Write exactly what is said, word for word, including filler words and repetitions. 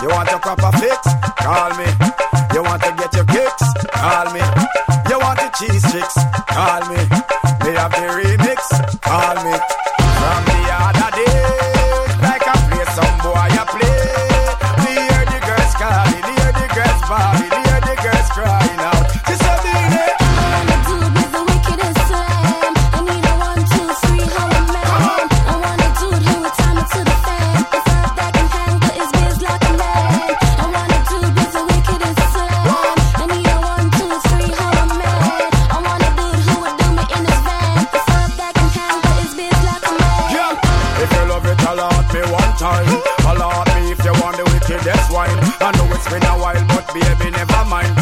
You want a proper fix? Call me. You want to get your kicks? Call me. You want the cheese chicks? Call me. Me have the remix? Call me. From the other day, like I play some boy I play. We hear the girls calling, hear the girls bawling, hear the girls crying out. She said, "Baby, I wanna do with the wickedest slam. I need a one, two, three, hold a man. I wanna do it who would time it to the fan. The stuff that can hang, but his biz like a man. I wanna do with the wickedest slam. I need a one, two, three, hold a man. I wanna do it who would do me in his van. The stuff that can hang, but his biz like a man. yeah." If you love it, alert me one time. Alert me if you want the wickedest wine. I know it's been a while, but baby, never mind.